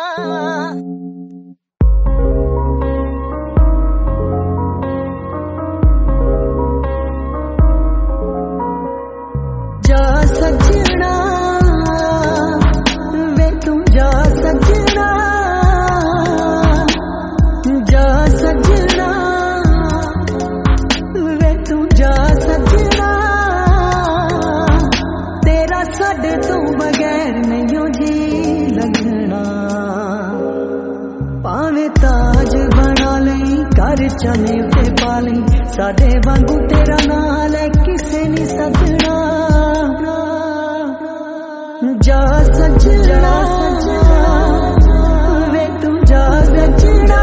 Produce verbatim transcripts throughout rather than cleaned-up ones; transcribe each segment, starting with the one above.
जा सजना वे तू जा सजना, जा सजना वे तू जा सजना, तेरा साडे तो बगैर नहीं जी लगना। भावे ताज बना लई घर चने ते पा लई, साडे वांगू तेरा नाल है किसे नहीं सजना। जा सजना वे तू जा सजना,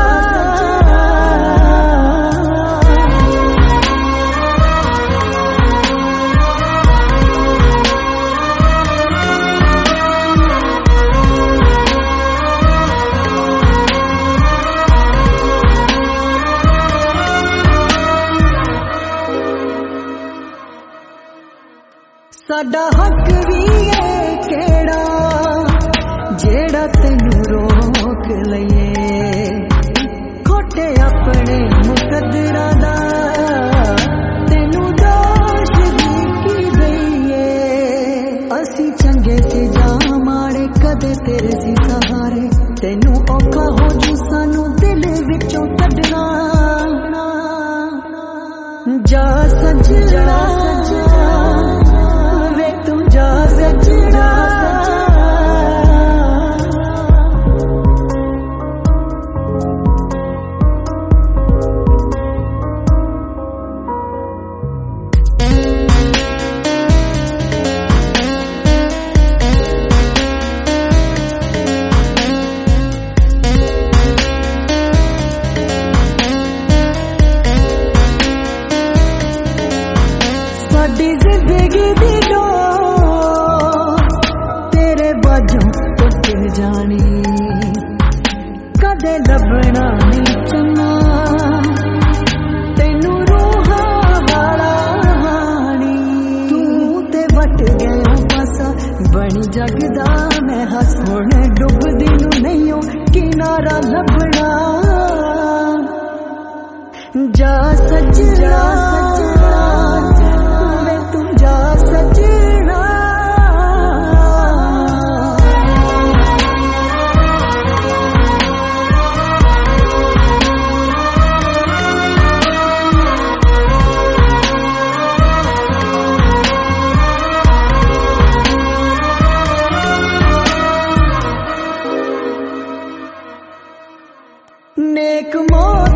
साडा हक भी है केड़ा जेड़ा तेनू रोक लईए, खोटे अपने मुकद्दरा दा तेनू दोष भी की दईए। असी चंगे सी जा माड़े कदे तेरे सी सहारे, तेनू औखा हो जू सानू दिल विचों कढना। जा सजना वे तू जा सजना, साडी जिंदगी दी डोर तेरे बाजों टुट जानी, कदे लभना नहीं चन्ना तेनू रूहां वाला हानी। तू ते वट गया पासा बनी जगदा, मैं हस हुण डुबदी नू नहीं हो किनारा लभना। जा सजना वे तू जा सजना, नेक मौत